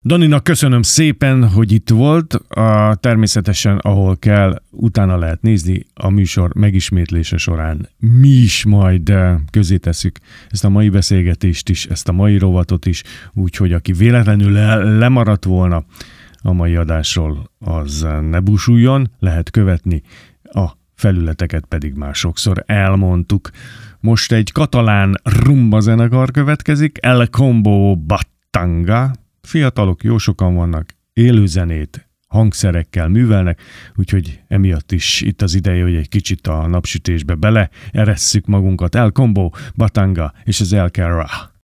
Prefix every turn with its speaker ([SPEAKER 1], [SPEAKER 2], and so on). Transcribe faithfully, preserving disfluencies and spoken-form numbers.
[SPEAKER 1] Daninak köszönöm szépen, hogy itt volt. A, természetesen, ahol kell, utána lehet nézni a műsor megismétlése során. Mi is majd közé tesszük ezt a mai beszélgetést is, ezt a mai rovatot is, úgyhogy aki véletlenül le- lemaradt volna a mai adásról, az ne búsuljon, lehet követni, a felületeket pedig már sokszor elmondtuk. Most egy katalán rumba zenekar következik, El Combo Batanga. Fiatalok, jó sokan vannak, élőzenét, hangszerekkel művelnek, úgyhogy emiatt is itt az ideje, hogy egy kicsit a napsütésbe bele eresszük magunkat. El Combo Batanga és az El Cara.